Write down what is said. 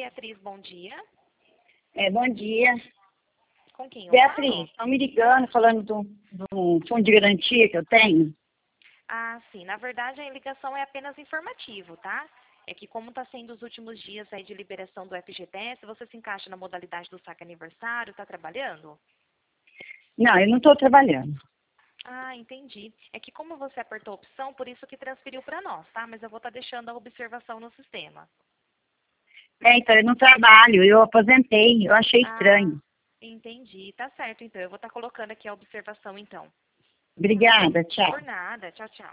Beatriz, bom dia. Bom dia. Com quem eu Beatriz, falo? estão me ligando, falando do fundo de garantia que eu tenho. Ah, sim. Na verdade, a ligação é apenas informativo, tá? É que como está sendo os últimos dias aí de liberação do FGTS, você se encaixa na modalidade do saque aniversário, está trabalhando? Não, eu não estou trabalhando. Ah, entendi. É que como você apertou a opção, por isso que transferiu para nós, tá? Mas eu vou estar deixando a observação no sistema. Então, eu não trabalho, eu aposentei, eu achei Ah, estranho. entendi. Tá certo, então. Eu vou estar colocando aqui a observação, então. Obrigada, tchau. Por nada. Tchau, tchau.